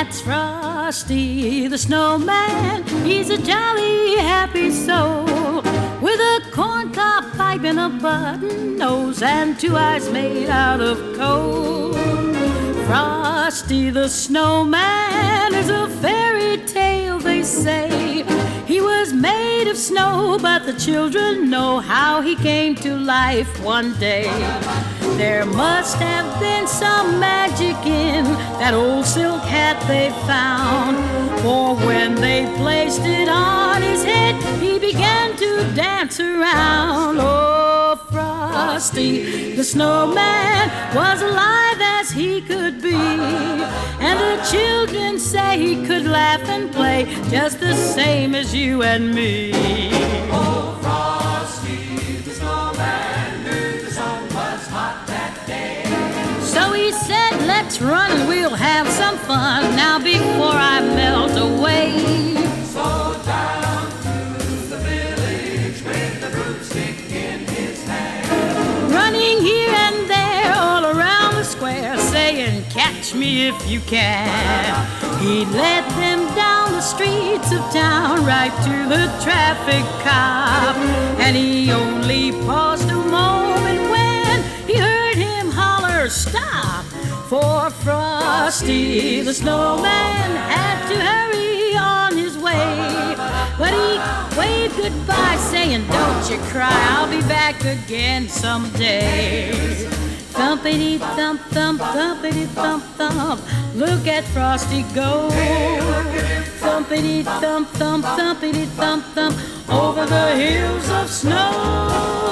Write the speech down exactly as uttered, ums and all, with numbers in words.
That's Frosty the Snowman. He's a jolly, happy soul with a corncob pipe and a button nose and two eyes made out of coal. Frosty the Snowman is a fairy tale, they say. He was made of snow, but the children know how he came to life one day. There must have been some magic in that old silk hat they found, for when they placed it on his head, he began to dance around. Oh, Frosty the Snowman was alive as he could be, and the children say he could laugh and play just the same as you and me. Oh, Frosty the Snowman knew the sun was hot that day. So he said, let's run and we'll have some fun now before I melt away. So down to the village with the broomstick in his hand, Running here and there all around the square, saying, catch me if you can. He led them down the streets of town right to the traffic cop, and he only paused a moment when he heard him holler, stop! For Frosty the Snowman had to hurry on his way. But he waved goodbye saying, don't you cry, I'll be back again someday. Thumpity thump thump, thumpity thump thump, look at Frosty go. Thumpity thump thump, thumpity thump thump, over the hills of snow.